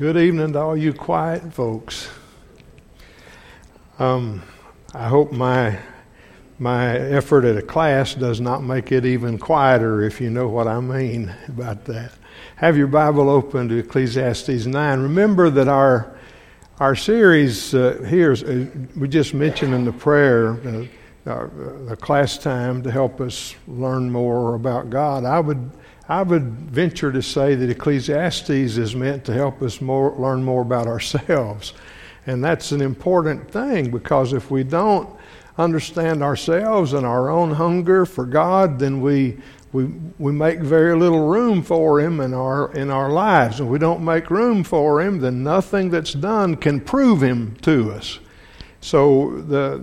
Good evening to all you quiet folks. I hope my effort at a class does not make it even quieter, if you know what I mean about that. Have your Bible open to Ecclesiastes 9. Remember that our series here, we just mentioned in the prayer, the class time to help us learn more about God. I would venture to say that Ecclesiastes is meant to help us learn more about ourselves. And that's an important thing, because if we don't understand ourselves and our own hunger for God, then we make very little room for Him in our lives. And if we don't make room for Him, then nothing that's done can prove Him to us. So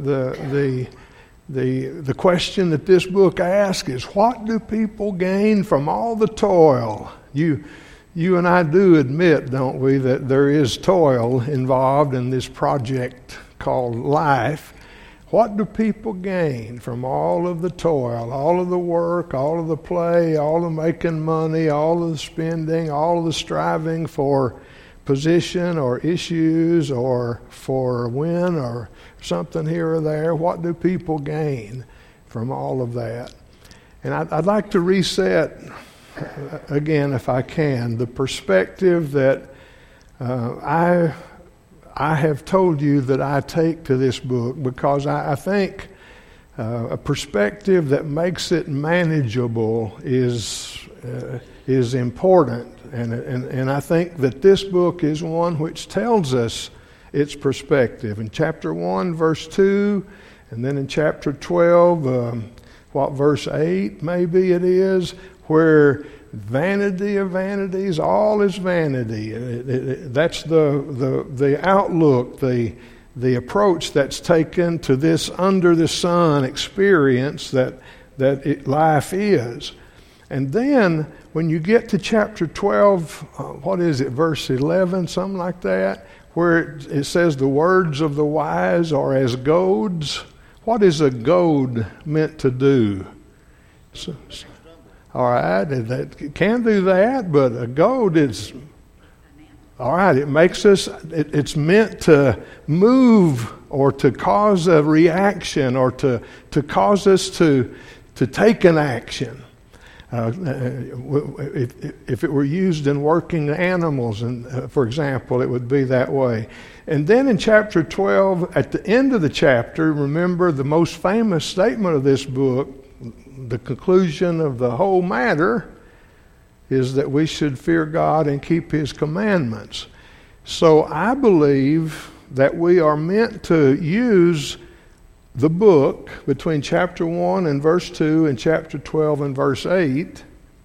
the question that this book asks is, what do people gain from all the toil? You and I do admit, don't we, that there is toil involved in this project called life. What do people gain from all of the toil, all of the work, all of the play, all the making money, all of the spending, all of the striving for position or issues or for a win or something here or there? What do people gain from all of that? And I'd like to reset again, if I can, the perspective that I have told you that I take to this book, because I think a perspective that makes it manageable is important. And I think that this book is one which tells us its perspective. In chapter 1, verse 2, and then in chapter 12, verse 8 maybe it is, where vanity of vanities, all is vanity. That's the outlook, the approach that's taken to this under the sun experience that life is. And then when you get to chapter 12, verse 11, something like that, where it says the words of the wise are as goads. What is a goad meant to do? All right, it can do that, but a goad is, all right, it makes us, it's meant to move or to cause a reaction or to cause us to take an action. If it were used in working animals, and for example, it would be that way. And then in chapter 12, at the end of the chapter, remember the most famous statement of this book, the conclusion of the whole matter, is that we should fear God and keep His commandments. So I believe that we are meant to use the book between chapter 1 and verse 2 and chapter 12 and verse 8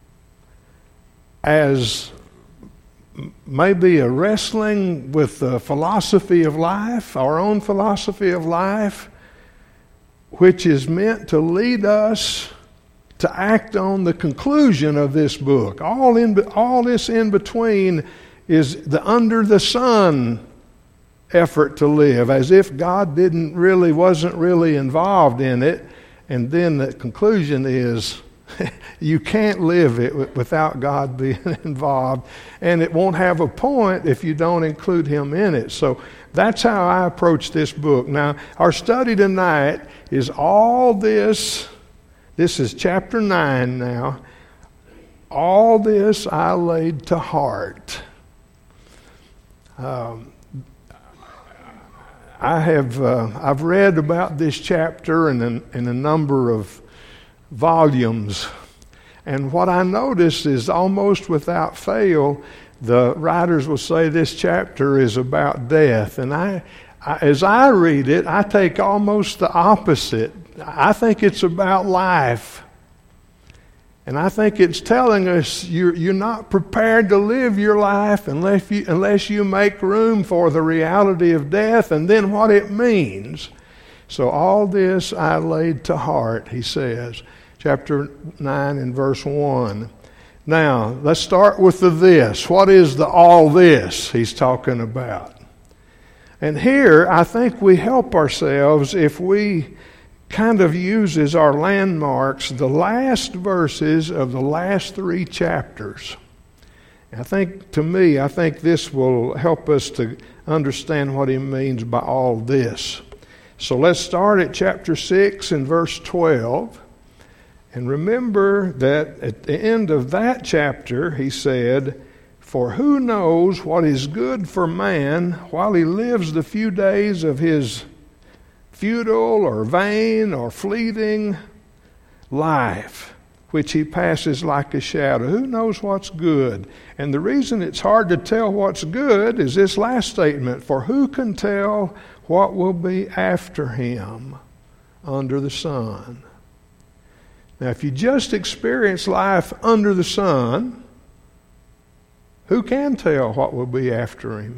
as maybe a wrestling with the philosophy of life, our own philosophy of life, which is meant to lead us to act on the conclusion of this book. All this in between is the under the sun effort to live, as if God wasn't really involved in it. And then the conclusion is you can't live it without God being involved, and it won't have a point if you don't include Him in it. So that's how I approach this book. Now, our study tonight is all this. This is chapter 9 now. All this I laid to heart. I've read about this chapter in a number of volumes, and what I notice is almost without fail, the writers will say this chapter is about death. And as I read it, I take almost the opposite. I think it's about life. And I think it's telling us you're not prepared to live your life unless you make room for the reality of death and then what it means. So all this I laid to heart, he says, chapter 9 and verse 1. Now, let's start with the this. What is the all this he's talking about? And here, I think we help ourselves if we kind of uses our landmarks the last verses of the last 3 chapters. I think this will help us to understand what he means by all this. So let's start at chapter 6 and verse 12. And remember that at the end of that chapter, he said, "For who knows what is good for man while he lives the few days of his futile or vain or fleeting life, which he passes like a shadow." Who knows what's good? And the reason it's hard to tell what's good is this last statement, "For who can tell what will be after him under the sun?" Now, if you just experience life under the sun, who can tell what will be after him?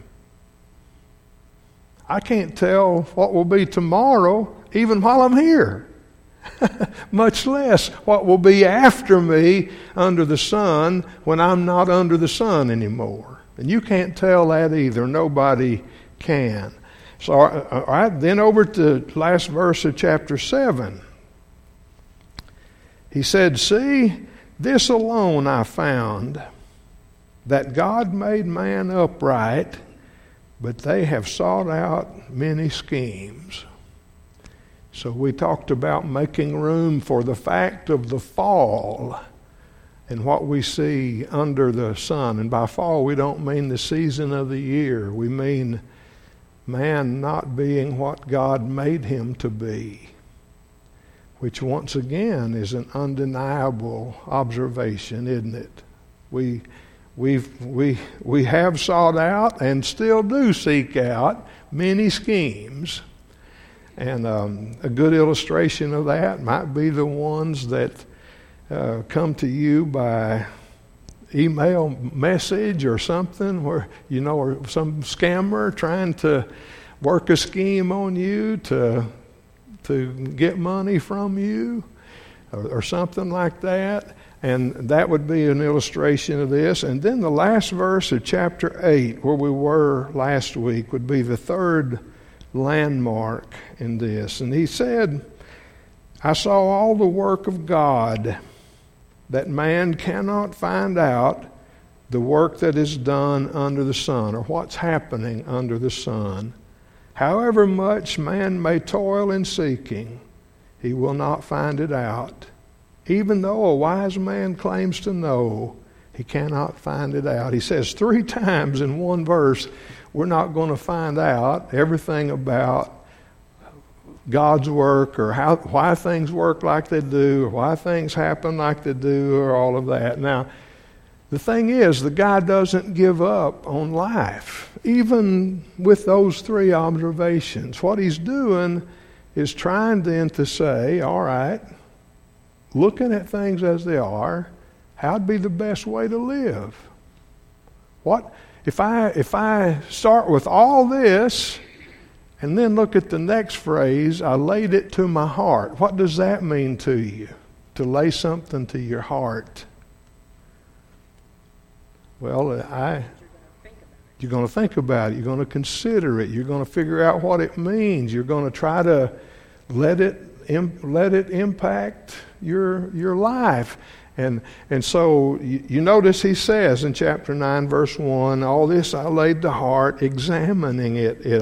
I can't tell what will be tomorrow, even while I'm here. Much less what will be after me under the sun when I'm not under the sun anymore. And you can't tell that either. Nobody can. So, all right, then over to the last verse of chapter 7. He said, "See, this alone I found, that God made man upright, but they have sought out many schemes." So we talked about making room for the fact of the fall and what we see under the sun. And by fall, we don't mean the season of the year. We mean man not being what God made him to be, which once again is an undeniable observation, isn't it? We have sought out and still do seek out many schemes. And a good illustration of that might be the ones that come to you by email message or something, where or some scammer trying to work a scheme on you to get money from you or something like that. And that would be an illustration of this. And then the last verse of chapter 8, where we were last week, would be the third landmark in this. And he said, "I saw all the work of God, that man cannot find out the work that is done under the sun," or what's happening under the sun. "However much man may toil in seeking, he will not find it out. Even though a wise man claims to know, he cannot find it out." He says 3 times in one verse, we're not going to find out everything about God's work, or why things work like they do, or why things happen like they do, or all of that. Now, the thing is, the guy doesn't give up on life, even with those 3 observations. What he's doing is trying then to say, all right, looking at things as they are, how'd be the best way to live? What if I start with all this and then look at the next phrase, "I laid it to my heart"? What does that mean to you, to lay something to your heart? Well, you're going to think about it. You're going to consider it. You're going to figure out what it means. You're going to try to let it impact your life. And so you notice he says in chapter 9, verse 1, "All this I laid to heart, examining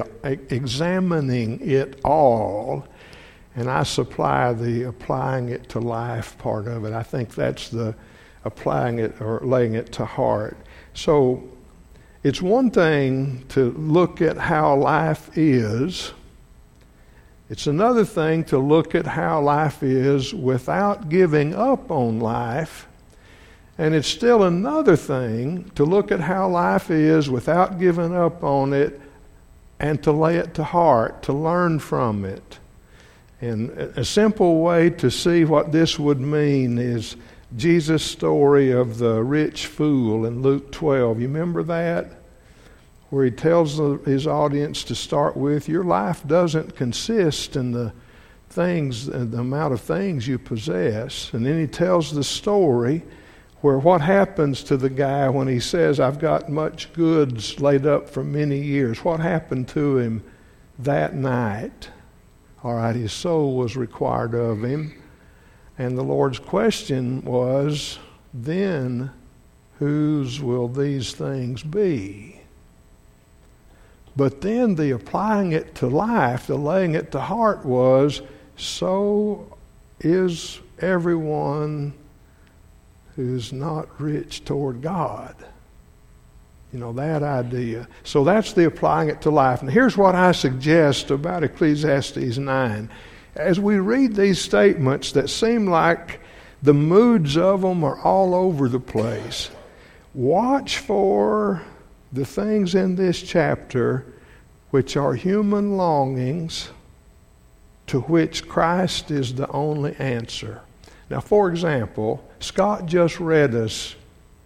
it all." And I supply the applying it to life part of it. I think that's the applying it or laying it to heart. So it's one thing to look at how life is. It's another thing to look at how life is without giving up on life. And it's still another thing to look at how life is without giving up on it and to lay it to heart, to learn from it. And a simple way to see what this would mean is Jesus' story of the rich fool in Luke 12. You remember that? Where he tells his audience to start with, your life doesn't consist in the amount of things you possess. And then he tells the story where what happens to the guy when he says, "I've got much goods laid up for many years." What happened to him that night? All right, his soul was required of him. And the Lord's question was, then whose will these things be? But then the applying it to life, the laying it to heart was, so is everyone who's not rich toward God. You know, that idea. So that's the applying it to life. And here's what I suggest about Ecclesiastes 9. As we read these statements that seem like the moods of them are all over the place, watch for the things in this chapter which are human longings to which Christ is the only answer. Now, for example, Scott just read us,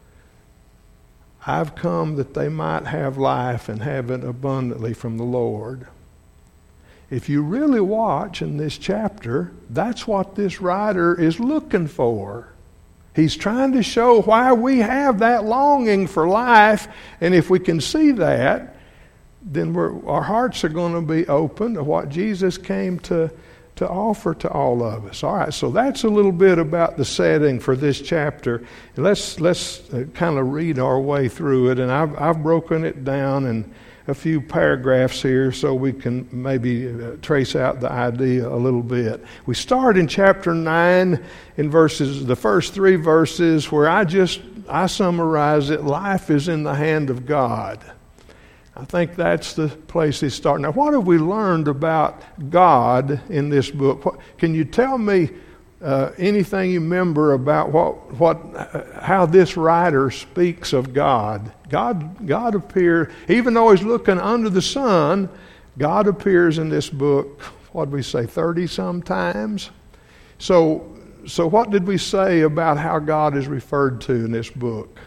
I've come that they might have life and have it abundantly from the Lord. If you really watch in this chapter, that's what this writer is looking for. He's trying to show why we have that longing for life, and if we can see that, then our hearts are going to be open to what Jesus came to offer to all of us. All right, so that's a little bit about the setting for this chapter. Let's kind of read our way through it, and I've broken it down in a few paragraphs here so we can maybe trace out the idea a little bit. We start in chapter 9 in the first 3 verses where I summarize it, life is in the hand of God. I think that's the place they start. Now, what have we learned about God in this book? Can you tell me anything you remember about how this writer speaks of God? God appears, even though he's looking under the sun, God appears in this book, what did we say, 30-some times? So what did we say about how God is referred to in this book?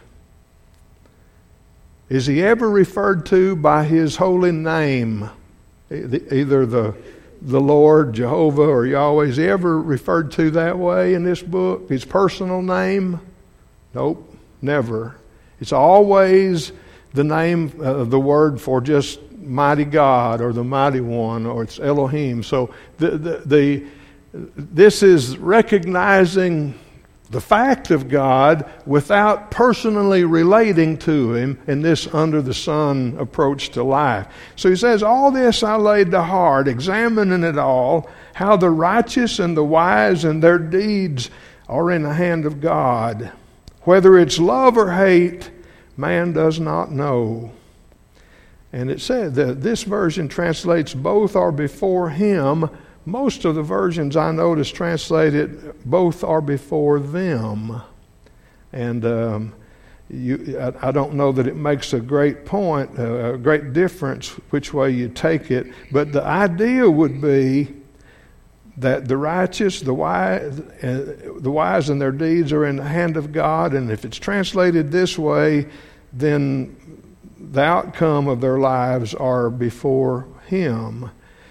Is he ever referred to by his holy name? Either the Lord, Jehovah, or Yahweh. Is he ever referred to that way in this book? His personal name? Nope, never. It's always the name, the word for just mighty God or the mighty one, or it's Elohim. So this is recognizing the fact of God without personally relating to him in this under the sun approach to life. So he says, all this I laid to heart, examining it all, how the righteous and the wise and their deeds are in the hand of God. Whether it's love or hate, man does not know. And it said that this version translates both are before him. Most of the versions I noticed translated both are before them. And I don't know that it makes a great point, a great difference which way you take it, but the idea would be that the righteous, the wise and their deeds are in the hand of God, and if it's translated this way, then the outcome of their lives are before him.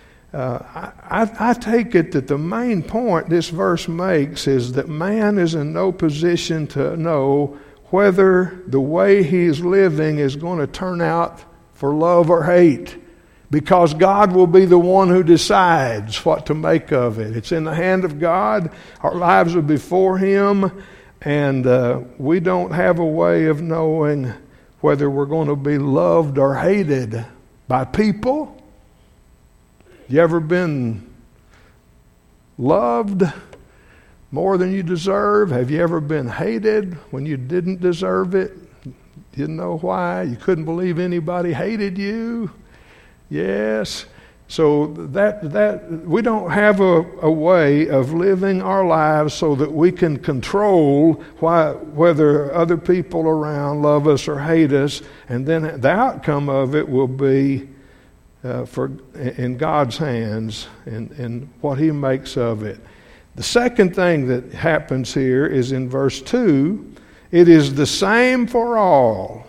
I take it that the main point this verse makes is that man is in no position to know whether the way he's living is going to turn out for love or hate, because God will be the one who decides what to make of it. It's in the hand of God. Our lives are before him, and we don't have a way of knowing whether we're going to be loved or hated by people. You ever been loved more than you deserve? Have you ever been hated when you didn't deserve it? Didn't know why? You couldn't believe anybody hated you? Yes. So that we don't have a way of living our lives so that we can control whether other people around love us or hate us, and then the outcome of it will be in God's hands and what he makes of it. The second thing that happens here is in verse 2, it is the same for all.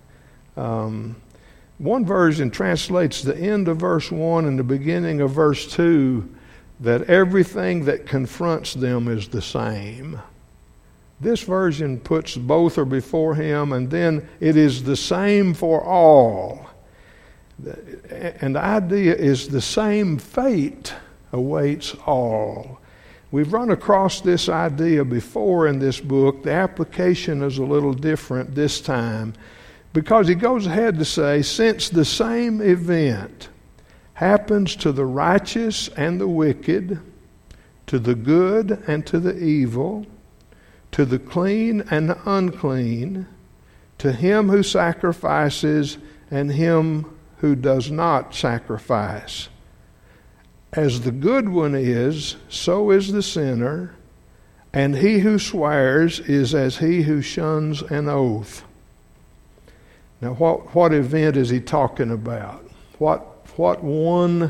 One version translates the end of verse 1 and the beginning of verse 2 that everything that confronts them is the same. This version puts both are before him, and then it is the same for all. And the idea is the same fate awaits all. we've run across this idea before in this book. The application is a little different this time, because he goes ahead to say, since the same event happens to the righteous and the wicked, to the good and to the evil, to the clean and the unclean, to him who sacrifices and him who does not sacrifice. As the good one is, so is the sinner, and he who swears is as he who shuns an oath. Now, what event is he talking about? What one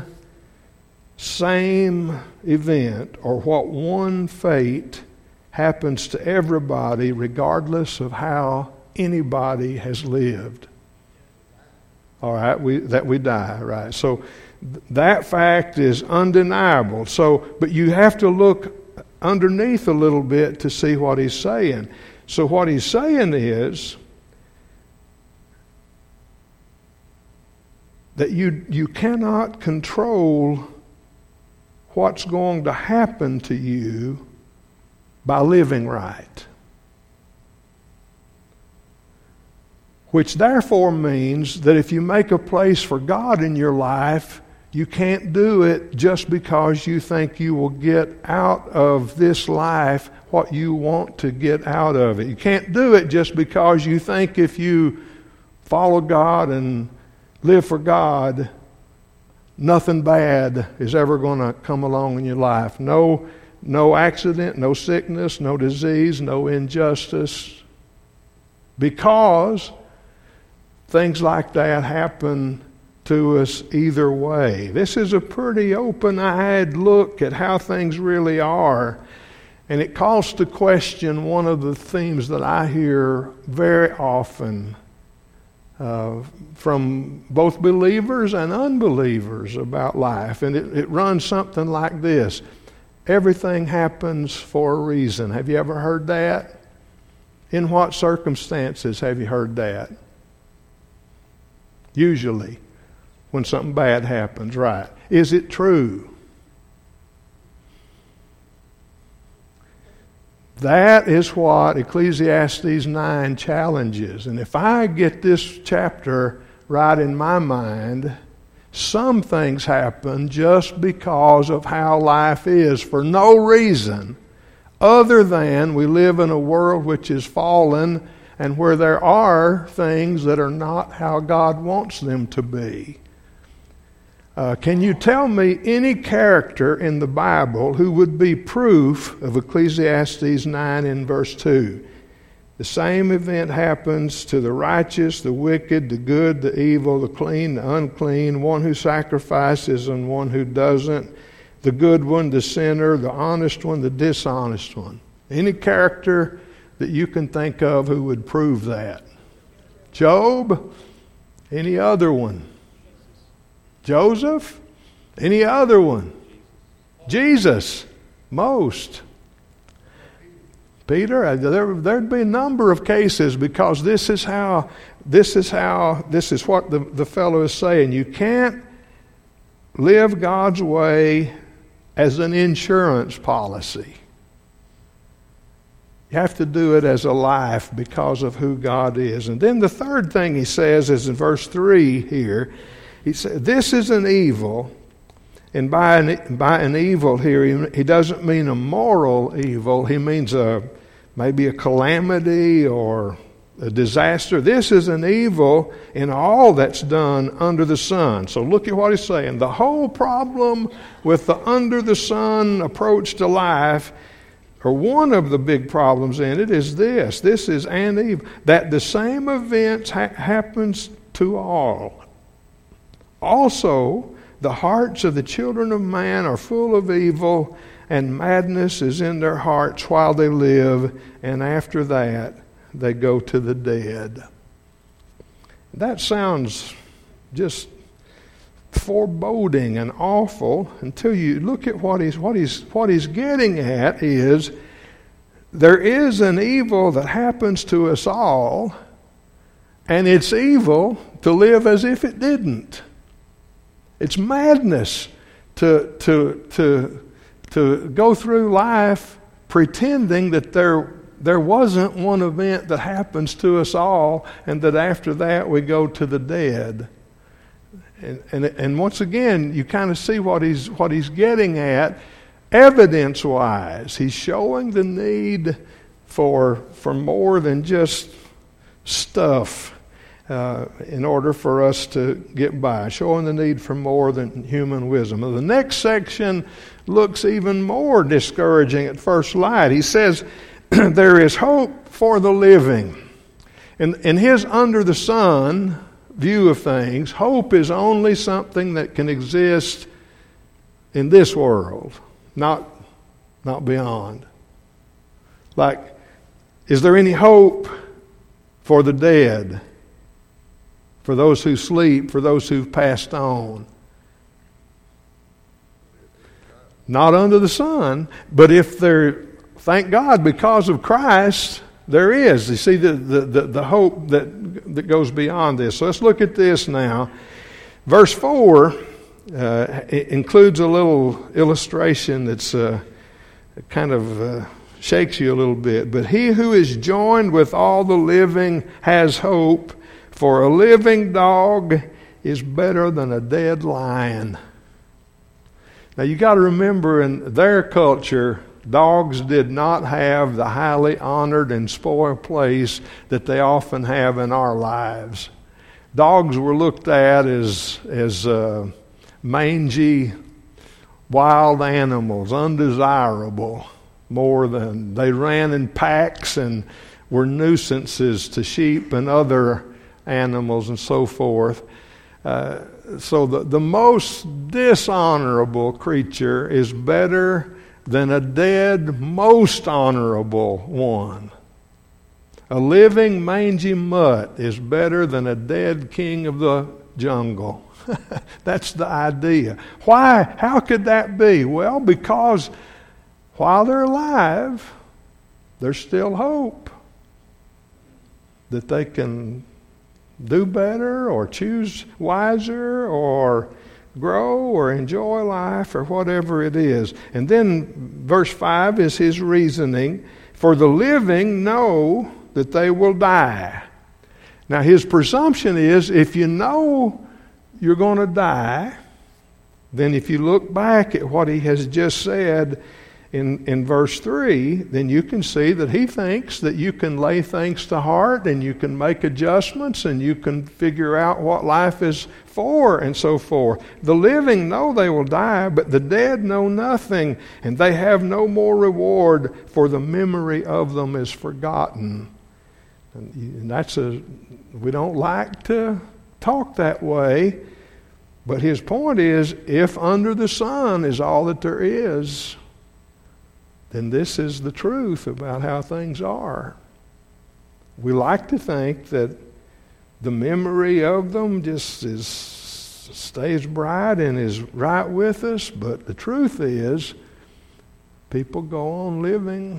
same event or what one fate happens to everybody regardless of how anybody has lived? All right, that we die, right? So that fact is undeniable. But you have to look underneath a little bit to see what he's saying. So what he's saying is that you cannot control what's going to happen to you by living right. Which therefore means that if you make a place for God in your life, you can't do it just because you think you will get out of this life what you want to get out of it. You can't do it just because you think if you follow God and live for God, nothing bad is ever going to come along in your life. No accident, no sickness, no disease, no injustice. Because things like that happen to us either way. This is a pretty open-eyed look at how things really are. And it calls to question one of the themes that I hear very often from both believers and unbelievers about life. And it runs something like this. Everything happens for a reason. Have you ever heard that? In what circumstances have you heard that? Usually, when something bad happens, right? Is it true? That is what Ecclesiastes 9 challenges. And if I get this chapter right in my mind, some things happen just because of how life is, for no reason other than we live in a world which is fallen and where there are things that are not how God wants them to be. Can you tell me any character in the Bible who would be proof of Ecclesiastes 9 in verse 2? The same event happens to the righteous, the wicked, the good, the evil, the clean, the unclean, one who sacrifices and one who doesn't, the good one, the sinner, the honest one, the dishonest one. Any character that you can think of who would prove that? Job? Any other one? Joseph? Any other one? Jesus? Most. Peter? There'd be a number of cases, because this is what the fellow is saying. You can't live God's way as an insurance policy. You have to do it as a life because of who God is. And then the third thing he says is in verse 3 here. He said, this is an evil. And by an evil here, he doesn't mean a moral evil. He means maybe a calamity or a disaster. This is an evil in all that's done under the sun. So look at what he's saying. The whole problem with the under the sun approach to life, or one of the big problems in it, is this. This is an evil. That the same event happens to all. Also, the hearts of the children of man are full of evil, and madness is in their hearts while they live, and after that they go to the dead. That sounds just foreboding and awful until you look at what he's getting at is there is an evil that happens to us all, and it's evil to live as if it didn't. It's madness to to go through life pretending that there wasn't one event that happens to us all, and that after that we go to the dead. And once again, you kind of see what he's getting at, evidence-wise. He's showing the need for more than just stuff in order for us to get by, showing the need for more than human wisdom. The next section looks even more discouraging at first light. He says, there is hope for the living. In his under the sun view of things, hope is only something that can exist in this world, not beyond. Like, is there any hope for the dead, for those who sleep, for those who've passed on? Not under the sun, but if there, thank God, because of Christ, there is. You see the hope that goes beyond this. So let's look at this now. Verse 4 includes a little illustration that's kind of shakes you a little bit. But he who is joined with all the living has hope, for a living dog is better than a dead lion. Now you got to remember, in their culture, dogs did not have the highly honored and spoiled place that they often have in our lives. Dogs were looked at as mangy, wild animals, undesirable, more than they ran in packs and were nuisances to sheep and other animals and so forth. So the most dishonorable creature is better than a dead, most honorable one. A living, mangy mutt is better than a dead king of the jungle. That's the idea. Why? How could that be? Well, because while they're alive, there's still hope that they can do better or choose wiser or grow or enjoy life or whatever it is. And then verse 5 is his reasoning. For the living know that they will die. Now his presumption is, if you know you're going to die, then if you look back at what he has just said in verse 3, then you can see that he thinks that you can lay things to heart and you can make adjustments and you can figure out what life is for and so forth. The living know they will die, but the dead know nothing, and they have no more reward, for the memory of them is forgotten. And we don't like to talk that way, but his point is, if under the sun is all that there is, then this is the truth about how things are. We like to think that the memory of them just stays bright and is right with us, but the truth is, people go on living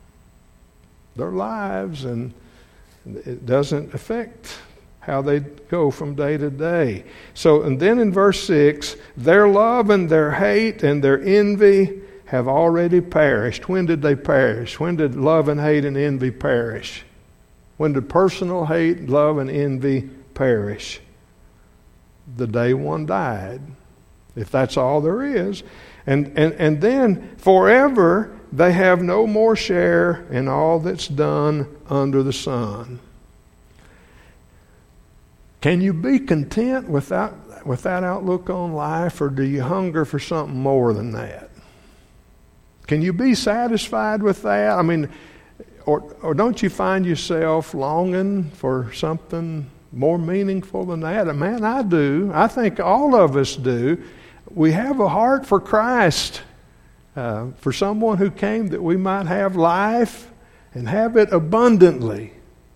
their lives, and it doesn't affect how they go from day to day. So, and then in verse 6, their love and their hate and their envy have already perished. When did they perish? When did love and hate and envy perish? When did personal hate, love, and envy perish? The day one died, if that's all there is. And then forever they have no more share in all that's done under the sun. Can you be content with that outlook on life, or do you hunger for something more than that? Can you be satisfied with that? I mean, or don't you find yourself longing for something more meaningful than that? And man, I do. I think all of us do. We have a heart for Christ, for someone who came that we might have life and have it abundantly.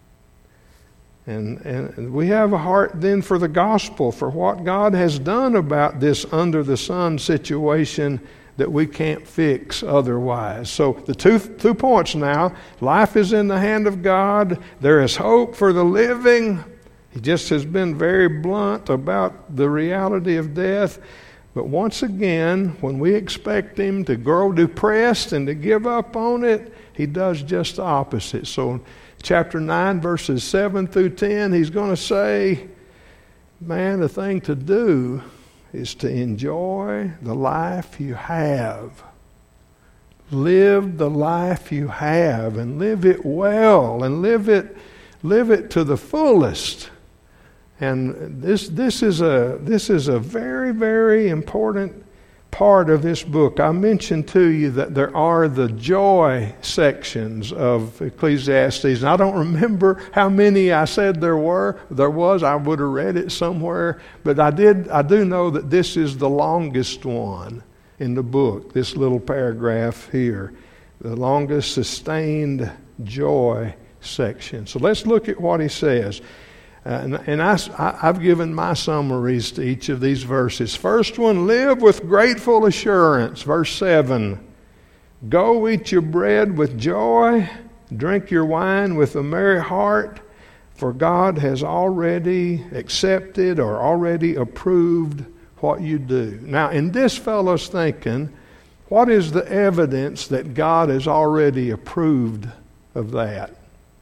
And we have a heart then for the gospel, for what God has done about this under the sun situation that we can't fix otherwise. So the two points now. Life is in the hand of God. There is hope for the living. He just has been very blunt about the reality of death. But once again, when we expect him to grow depressed and to give up on it, he does just the opposite. So chapter 9, verses 7 through 10, he's going to say, man, the thing to do is to enjoy the life you have. Live the life you have and live it well and live it to the fullest. And this is a very, very important part of this book. I mentioned to you that there are the joy sections of Ecclesiastes. And I don't remember how many I said there was. I would have read it somewhere. But I do know that this is the longest one in the book, this little paragraph here. The longest sustained joy section. So let's look at what he says. And I've given my summaries to each of these verses. First one, live with grateful assurance. Verse 7, go eat your bread with joy, drink your wine with a merry heart, for God has already accepted or already approved what you do. Now, in this fellow's thinking, what is the evidence that God has already approved of that?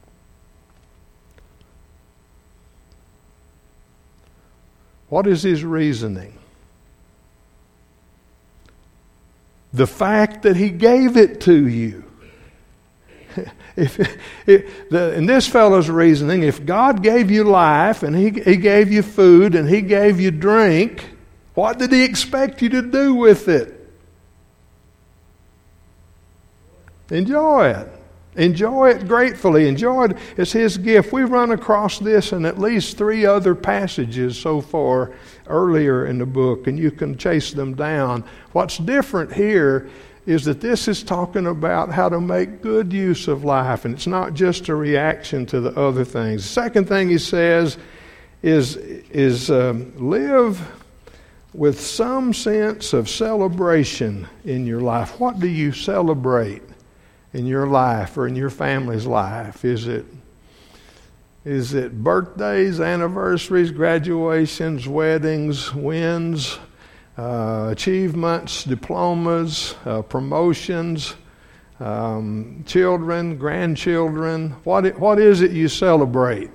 What is his reasoning? The fact that he gave it to you. In this fellow's reasoning, if God gave you life and he gave you food and he gave you drink, what did he expect you to do with it? Enjoy it. Enjoy it gratefully. Enjoy it as his gift. We've run across this in at least 3 other passages so far earlier in the book, and you can chase them down. What's different here is that this is talking about how to make good use of life, and it's not just a reaction to the other things. The second thing he says is live with some sense of celebration in your life. What do you celebrate in your life or in your family's life? Is it birthdays, anniversaries, graduations, weddings, wins, achievements, diplomas, promotions, children, grandchildren? What is it you celebrate?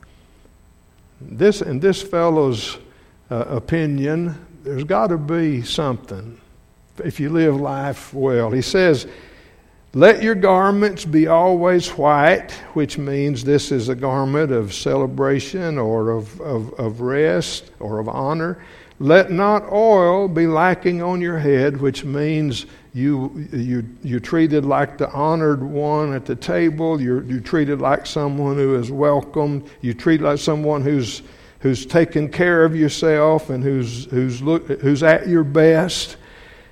In this fellow's opinion, there's got to be something if you live life well. He says, let your garments be always white, which means this is a garment of celebration or of rest or of honor. Let not oil be lacking on your head, which means you're treated like the honored one at the table. You're treated like someone who is welcomed. You treat like someone who's taken care of yourself and who's at your best.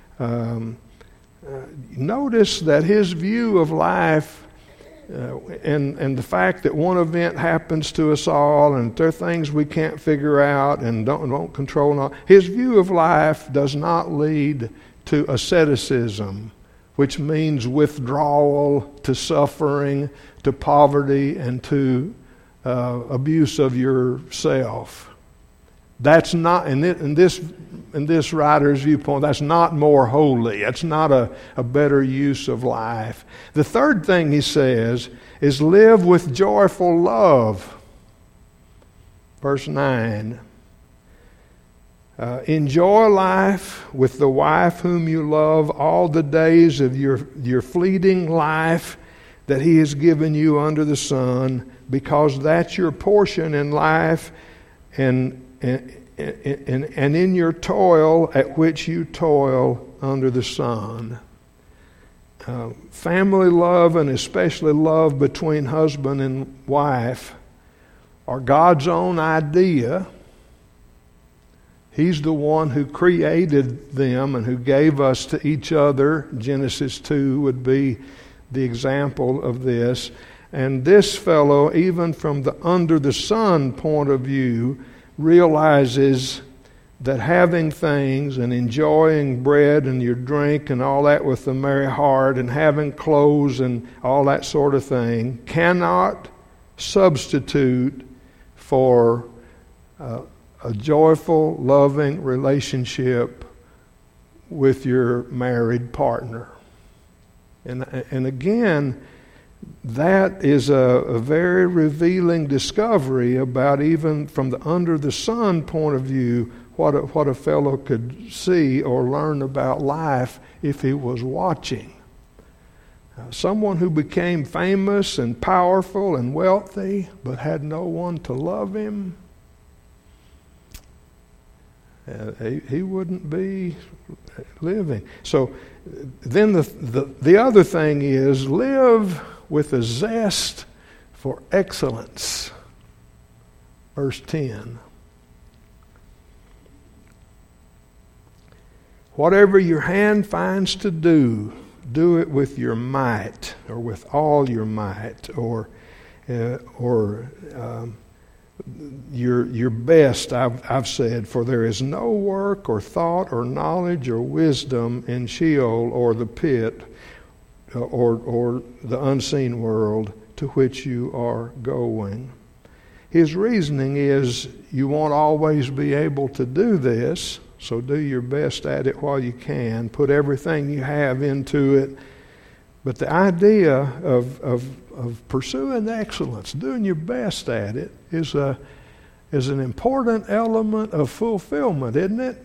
Notice that his view of life and the fact that one event happens to us all and there are things we can't figure out and don't control, his view of life does not lead to asceticism, which means withdrawal, to suffering, to poverty, and to abuse of yourself. That's not, in this writer's viewpoint, that's not more holy. That's not a better use of life. The third thing he says is live with joyful love. Verse 9. Enjoy life with the wife whom you love all the days of your fleeting life that he has given you under the sun, because that's your portion in life and in your toil at which you toil under the sun. Family love, and especially love between husband and wife, are God's own idea. He's the one who created them and who gave us to each other. Genesis 2 would be the example of this. And this fellow, even from the under the sun point of view, realizes that having things and enjoying bread and your drink and all that with a merry heart and having clothes and all that sort of thing cannot substitute for a joyful, loving relationship with your married partner. And again, that is a very revealing discovery about, even from the under the sun point of view, what a fellow could see or learn about life if he was watching. Someone who became famous and powerful and wealthy but had no one to love him, he wouldn't be living. So then the other thing is, live with a zest for excellence. Verse 10. Whatever your hand finds to do, do it with your might, or with all your might, or your best. I've said, for there is no work or thought or knowledge or wisdom in Sheol or the pit or the unseen world to which you are going. His reasoning is, you won't always be able to do this, so do your best at it while you can. Put everything you have into it. But the idea of pursuing excellence, doing your best at it, is an important element of fulfillment, isn't it?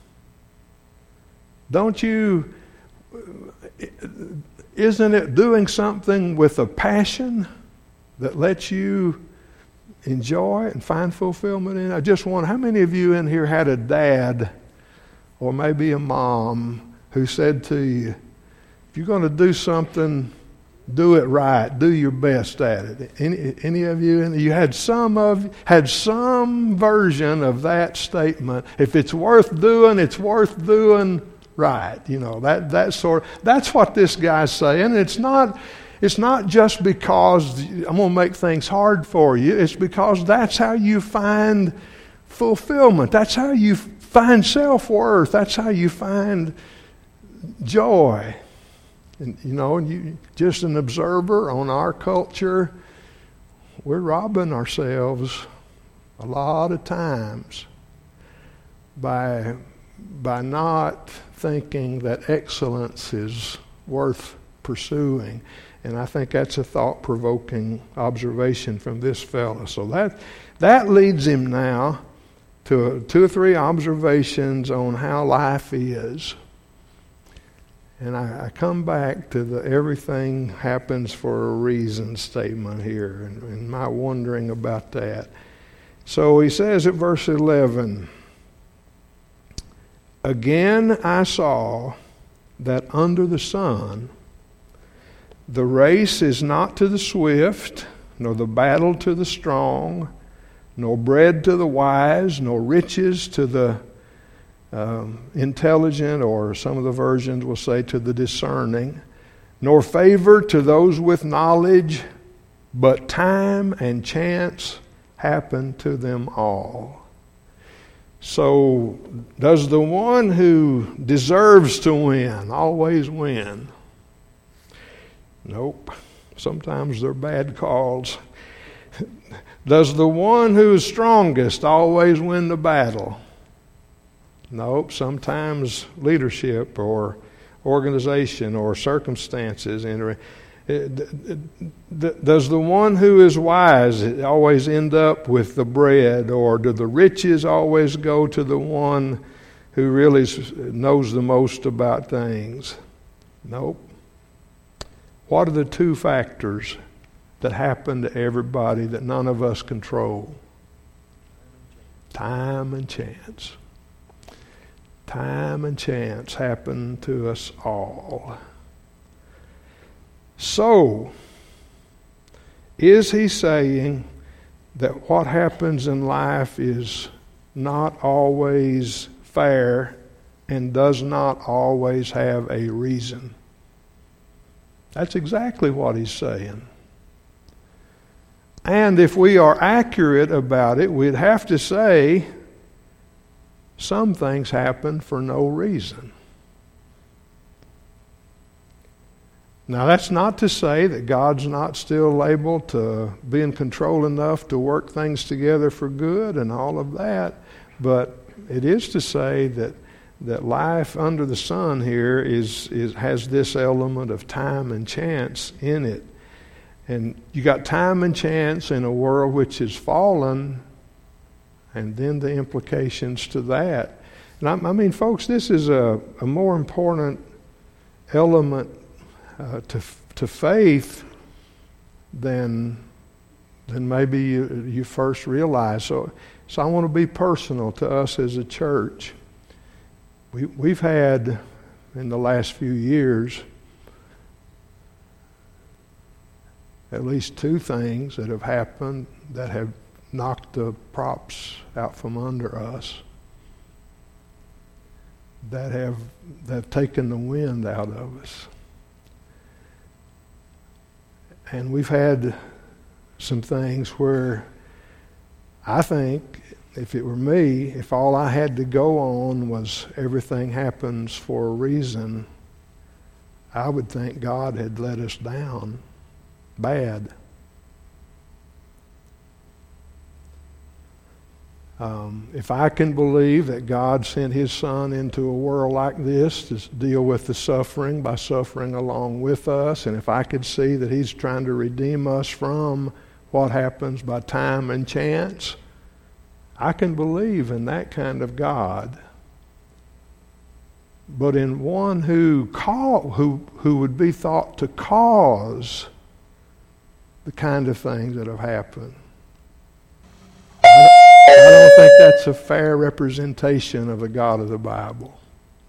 Isn't it doing something with a passion that lets you enjoy and find fulfillment in it? I just wonder, how many of you in here had a dad or maybe a mom who said to you, if you're going to do something, do it right, do your best at it? Any of you? You had some version of that statement. If it's worth doing, it's worth doing right. You know, that's what this guy's saying. It's not just because I'm going to make things hard for you. It's because that's how you find fulfillment. That's how you find self-worth. That's how you find joy. And you just an observer on our culture, we're robbing ourselves a lot of times by not thinking that excellence is worth pursuing. And I think that's a thought-provoking observation from this fellow. So that leads him now to 2 or 3 observations on how life is. And I come back to the everything happens for a reason statement here, and my wondering about that. So he says at verse 11, again I saw that under the sun the race is not to the swift, nor the battle to the strong, nor bread to the wise, nor riches to the intelligent, or some of the versions will say to the discerning, nor favor to those with knowledge, but time and chance happen to them all. So, does the one who deserves to win always win? Nope. Sometimes they're bad calls. Does the one who is strongest always win the battle? Nope. Sometimes leadership or organization or circumstances enter. Does the one who is wise always end up with the bread, or do the riches always go to the one who really knows the most about things? Nope. What are the 2 factors that happen to everybody that none of us control? Time and chance. Time and chance happen to us all. So, is he saying that what happens in life is not always fair and does not always have a reason? That's exactly what he's saying. And if we are accurate about it, we'd have to say some things happen for no reason. Now, that's not to say that God's not still able to be in control enough to work things together for good and all of that, but it is to say that that life under the sun here has this element of time and chance in it. And you got time and chance in a world which is fallen, and then the implications to that. And I mean, folks, this is a more important element to faith than maybe you first realize. So I want to be personal to us as a church. We've had, in the last few years, at least two things that have happened that have knocked the props out from under us, that have taken the wind out of us. And we've had some things where I think, if it were me, if all I had to go on was everything happens for a reason, I would think God had let us down bad. If I can believe that God sent His Son into a world like this to deal with the suffering by suffering along with us, and if I could see that He's trying to redeem us from what happens by time and chance, I can believe in that kind of God. But in one who would be thought to cause the kind of things that have happened, I don't think that's a fair representation of the God of the Bible.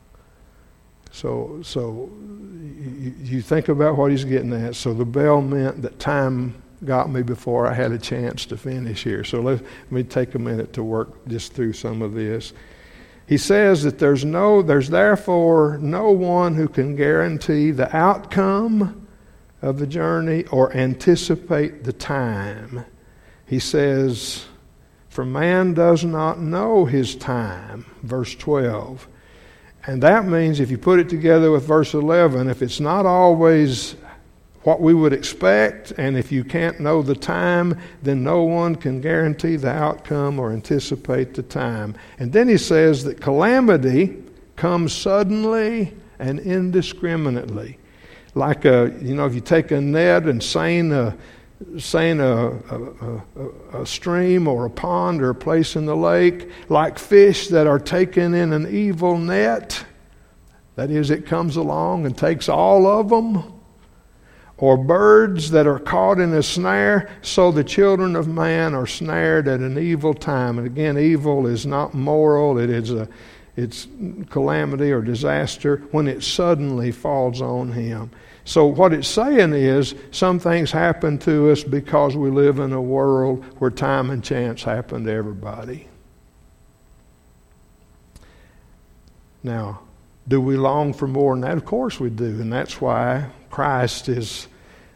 So you think about what he's getting at. So the bell meant that time got me before I had a chance to finish here. So let me take a minute to work just through some of this. He says that there's therefore no one who can guarantee the outcome of the journey or anticipate the time. He says, for man does not know his time, verse 12. And that means, if you put it together with verse 11, if it's not always what we would expect, and if you can't know the time, then no one can guarantee the outcome or anticipate the time. And then he says that calamity comes suddenly and indiscriminately. Like if you take a net and seine a stream or a pond or a place in the lake, like fish that are taken in an evil net, that is, it comes along and takes all of them, or birds that are caught in a snare, so the children of man are snared at an evil time. And again, evil is not moral, it's calamity or disaster when it suddenly falls on him. So what it's saying is, some things happen to us because we live in a world where time and chance happen to everybody. Now, do we long for more than that? Of course we do, and that's why Christ is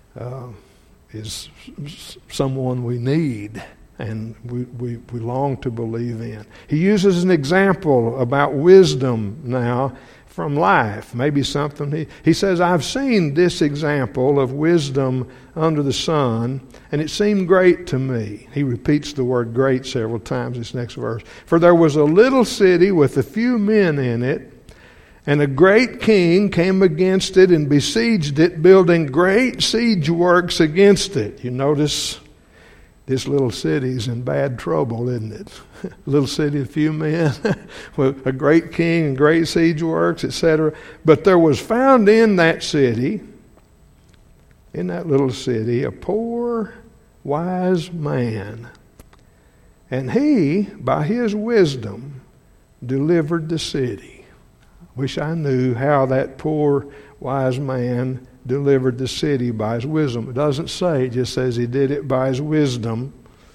someone we need and we long to believe in. He uses an example about wisdom now from life, maybe something. He says, I've seen this example of wisdom under the sun, and it seemed great to me. He repeats the word great several times this next verse. For there was a little city with a few men in it, and a great king came against it and besieged it, building great siege works against it. You notice this little city's in bad trouble, isn't it? Little city, a few men, with a great king and great siege works, etc. But there was found in that city, in that little city, a poor, wise man. And he, by his wisdom, delivered the city. Wish I knew how that poor, wise man delivered the city by his wisdom. It doesn't say, it just says he did it by his wisdom.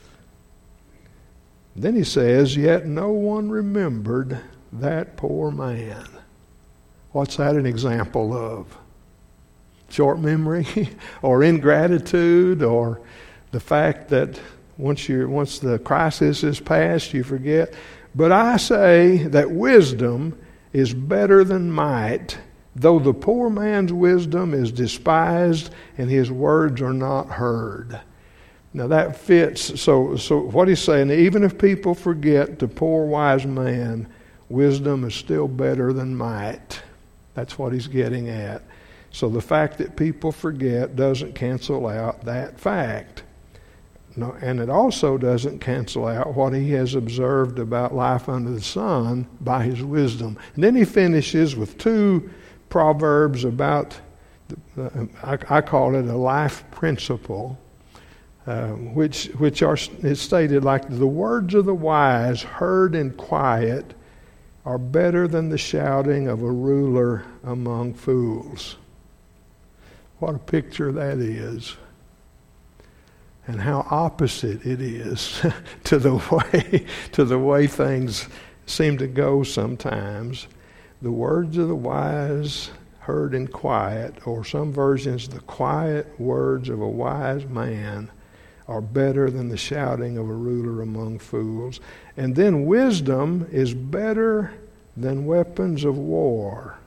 Then he says, yet no one remembered that poor man. What's that an example of? Short memory or ingratitude, or the fact that once the crisis is past, you forget. But I say that wisdom is better than might, though the poor man's wisdom is despised and his words are not heard. Now that fits. So what he's saying, even if people forget the poor wise man, wisdom is still better than might. That's what he's getting at. So the fact that people forget doesn't cancel out that fact. No, and it also doesn't cancel out what he has observed about life under the sun by his wisdom. And then he finishes with 2 proverbs about, I call it a life principle, which is stated like, the words of the wise heard in quiet are better than the shouting of a ruler among fools. What a picture that is. And how opposite it is to the way things seem to go sometimes. The words of the wise heard in quiet, or some versions, the quiet words of a wise man are better than the shouting of a ruler among fools. And then wisdom is better than weapons of war.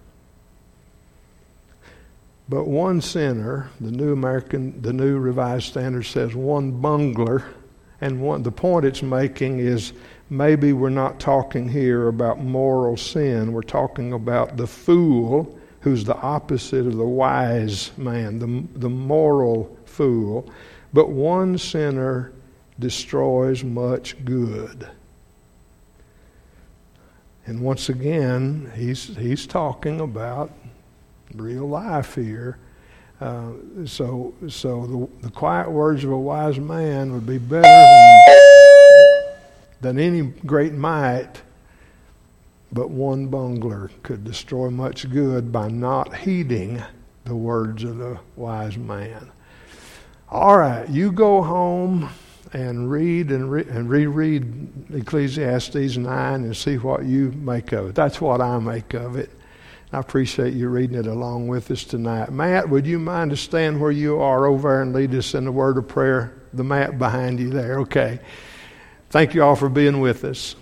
But one sinner, the New Revised Standard says one bungler, and the point it's making is maybe we're not talking here about moral sin. We're talking about the fool, who's the opposite of the wise man, the moral fool. But one sinner destroys much good. And once again, he's talking about real life here. So the quiet words of a wise man would be better than any great might, but one bungler could destroy much good by not heeding the words of the wise man. All right, you go home and read and reread Ecclesiastes 9 and see what you make of it. That's what I make of it. I appreciate you reading it along with us tonight. Matt, would you mind to stand where you are over there and lead us in the word of prayer? The mat behind you there. Okay. Thank you all for being with us.